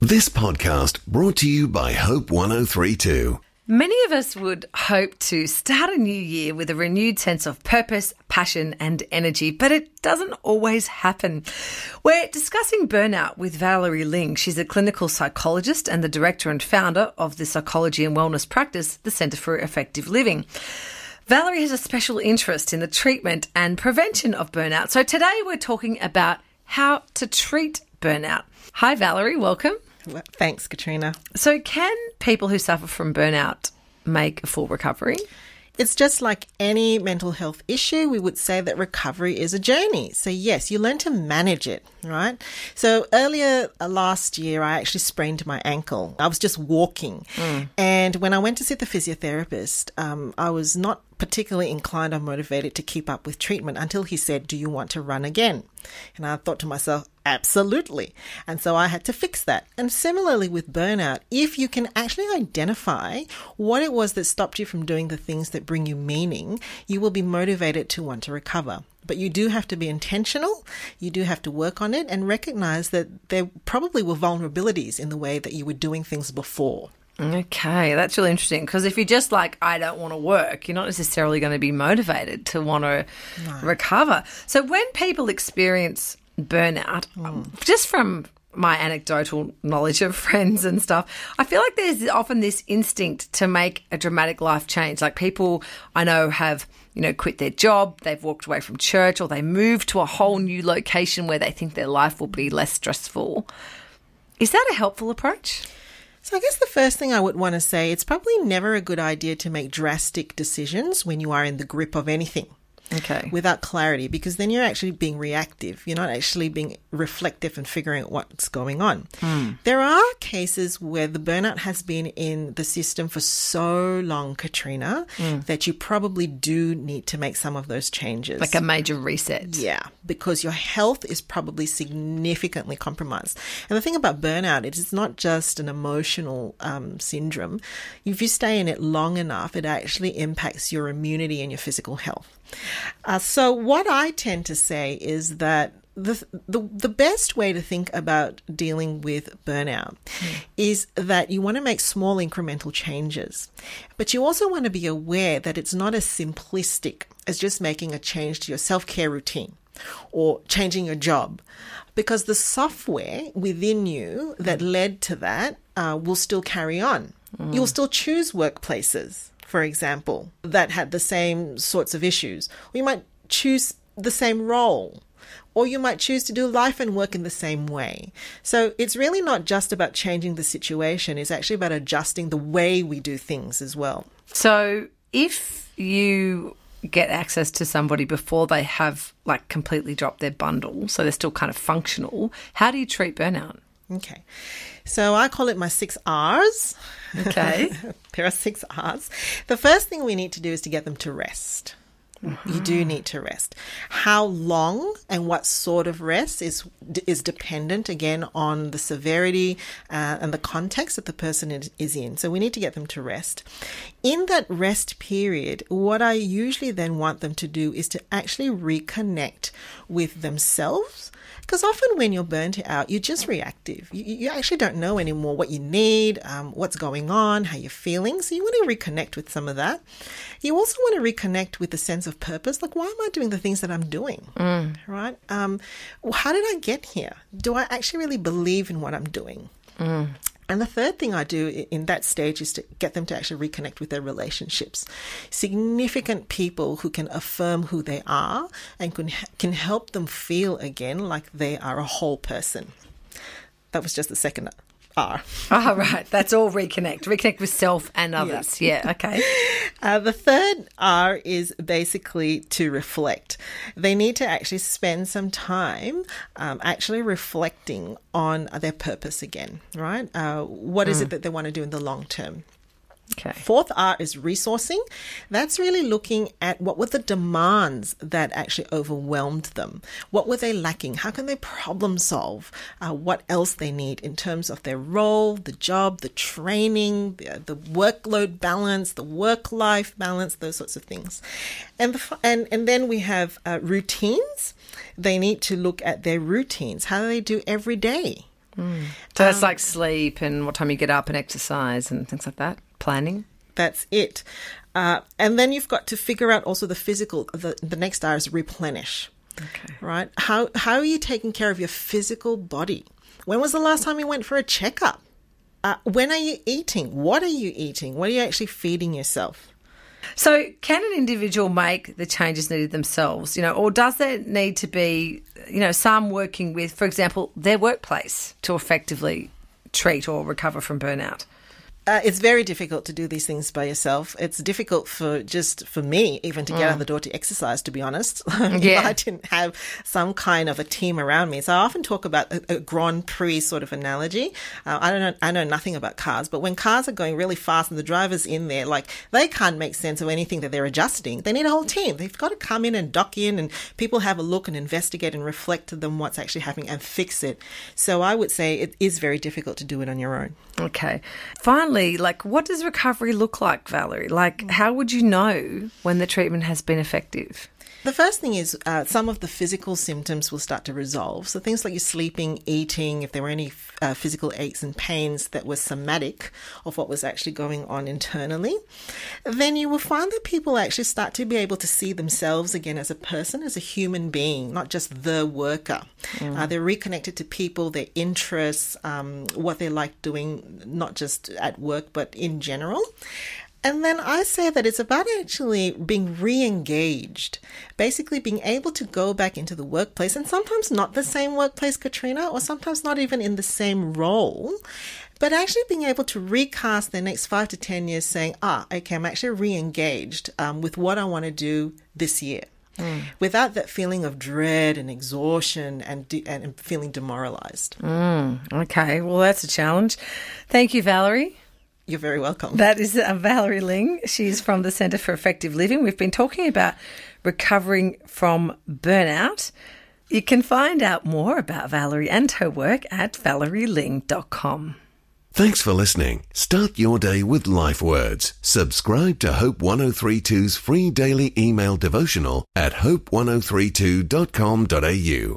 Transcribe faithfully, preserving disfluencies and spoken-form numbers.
This podcast brought to you by Hope one oh three point two. Many of us would hope to start a new year with a renewed sense of purpose, passion and energy, but it doesn't always happen. We're discussing burnout with Valerie Ling. She's a clinical psychologist and the director and founder of the psychology and wellness practice, the Centre for Effective Living. Valerie has a special interest in the treatment and prevention of burnout. So today we're talking about how to treat burnout. Hi, Valerie. Welcome. Well, thanks, Katrina. So can people who suffer from burnout make a full recovery? It's just like any mental health issue. We would say that recovery is a journey. So yes, you learn to manage it, right? So earlier uh, last year, I actually sprained my ankle. I was just walking. Mm. And when I went to see the physiotherapist, um, I was not particularly inclined or motivated to keep up with treatment until he said, "Do you want to run again?" And I thought to myself, absolutely. And so I had to fix that. And similarly with burnout, if you can actually identify what it was that stopped you from doing the things that bring you meaning, you will be motivated to want to recover. But you do have to be intentional. You do have to work on it and recognize that there probably were vulnerabilities in the way that you were doing things before. Okay, that's really interesting because if you're just like, I don't want to work, you're not necessarily going to be motivated to want to no. recover. So when people experience burnout, mm. just from my anecdotal knowledge of friends and stuff, I feel like there's often this instinct to make a dramatic life change. Like people I know have, you know, quit their job, they've walked away from church, or they moved to a whole new location where they think their life will be less stressful. Is that a helpful approach? So I guess the first thing I would want to say, it's probably never a good idea to make drastic decisions when you are in the grip of anything. Okay. Without clarity, because then you're actually being reactive. You're not actually being reflective and figuring out what's going on. Mm. There are cases where the burnout has been in the system for so long, Katrina, mm. that you probably do need to make some of those changes. Like a major reset. Yeah, because your health is probably significantly compromised. And the thing about burnout, it is not just an emotional um, syndrome. If you stay in it long enough, it actually impacts your immunity and your physical health. Uh, so what I tend to say is that the, the the best way to think about dealing with burnout mm. is that you want to make small incremental changes, but you also want to be aware that it's not as simplistic as just making a change to your self-care routine or changing your job, because the software within you that led to that uh, will still carry on. Mm. You'll still choose workplaces, for example, that had the same sorts of issues. Or you might choose the same role, or you might choose to do life and work in the same way. So it's really not just about changing the situation. It's actually about adjusting the way we do things as well. So if you get access to somebody before they have like completely dropped their bundle, so they're still kind of functional, how do you treat burnout? Okay. So I call it my six R's. Okay. There are six R's. The first thing we need to do is to get them to rest. Mm-hmm. You do need to rest. How long and what sort of rest is is dependent, again, on the severity uh, and the context that the person is, is in. So we need to get them to rest. In that rest period, what I usually then want them to do is to actually reconnect with themselves. Because often when you're burnt out, you're just reactive. You, you actually don't know anymore what you need, um, what's going on, how you're feeling. So you want to reconnect with some of that. You also want to reconnect with the sense of purpose. Like, why am I doing the things that I'm doing? Mm. Right? Um, how did I get here? Do I actually really believe in what I'm doing? Mm. And the third thing I do in that stage is to get them to actually reconnect with their relationships. Significant people who can affirm who they are and can, can help them feel again like they are a whole person. That was just the second R. Oh, right. That's all reconnect. Reconnect with self and others. Yeah, yeah, okay. Uh, the third R is basically to reflect. They need to actually spend some time um, actually reflecting on their purpose again, right? Uh, what is mm. it that they want to do in the long term? Okay. Fourth R is resourcing. That's really looking at what were the demands that actually overwhelmed them. What were they lacking? How can they problem solve? Uh, what else they need in terms of their role, the job, the training, the, the workload balance, the work-life balance, those sorts of things. And, the, and, and then we have uh, routines. They need to look at their routines. How do they do every day? Mm. So that's um, like sleep and what time you get up and exercise and things like that, planning. That's it. Uh, and then you've got to figure out also the physical, the, the next R is replenish. Okay. Right? How, how are you taking care of your physical body? When was the last time you went for a checkup? Uh, when are you eating? What are you eating? What are you actually feeding yourself? So can an individual make the changes needed themselves, you know, or does there need to be, you know, some working with, for example, their workplace to effectively treat or recover from burnout? Uh, it's very difficult to do these things by yourself. It's difficult for just for me even to get mm. out the door to exercise, to be honest. Yeah. I didn't have some kind of a team around me. So I often talk about a, a Grand Prix sort of analogy. Uh, I don't know, I know nothing about cars, but when cars are going really fast and the driver's in there, like they can't make sense of anything that they're adjusting. They need a whole team. They've got to come in and dock in and people have a look and investigate and reflect to them what's actually happening and fix it. So I would say it is very difficult to do it on your own. Okay. Finally, like, what does recovery look like, Valerie? Like, how would you know when the treatment has been effective? The first thing is uh, some of the physical symptoms will start to resolve. So things like your sleeping, eating, if there were any uh, physical aches and pains that were somatic of what was actually going on internally, then you will find that people actually start to be able to see themselves again as a person, as a human being, not just the worker. Mm. Uh, they're reconnected to people, their interests, um, what they like doing, not just at work, but in general. And then I say that it's about actually being re-engaged, basically being able to go back into the workplace, and sometimes not the same workplace, Katrina, or sometimes not even in the same role, but actually being able to recast the next five to ten years saying, ah, okay, I'm actually re-engaged um, with what I want to do this year. Mm. Without that feeling of dread and exhaustion and de- and feeling demoralized. Mm, okay, well, that's a challenge. Thank you, Valerie. You're very welcome. That is uh, Valerie Ling. She's from the Centre for Effective Living. We've been talking about recovering from burnout. You can find out more about Valerie and her work at valerie ling dot com. Thanks for listening. Start your day with Life Words. Subscribe to Hope one oh three two's free daily email devotional at hope one oh three two dot com dot a u.